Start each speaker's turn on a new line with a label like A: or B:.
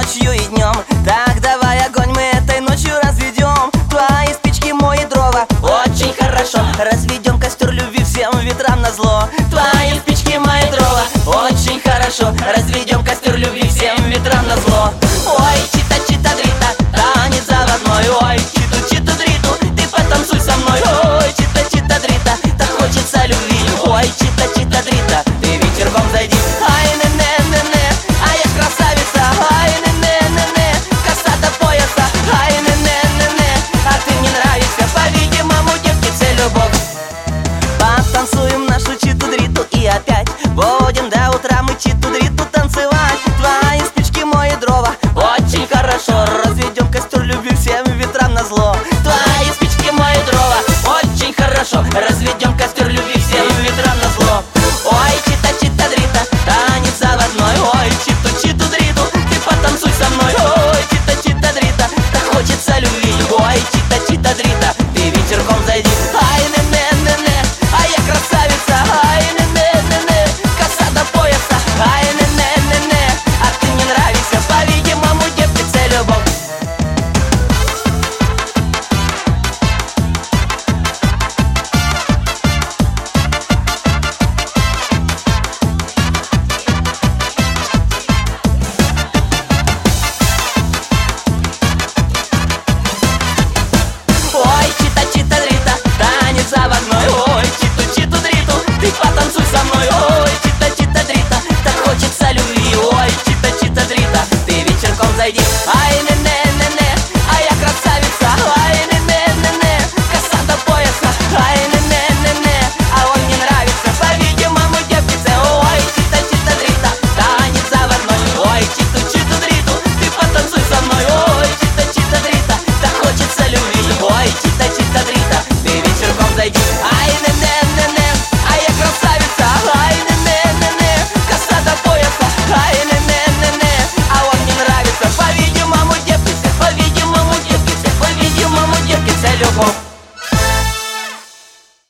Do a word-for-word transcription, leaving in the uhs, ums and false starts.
A: ночью и днем. Так давай огонь мы этой ночью разведем. Твои спички, мои дрова, очень хорошо. Разведем костер любви всем ветрам назло. Твои спички, мои дрова, очень хорошо. Разведем костер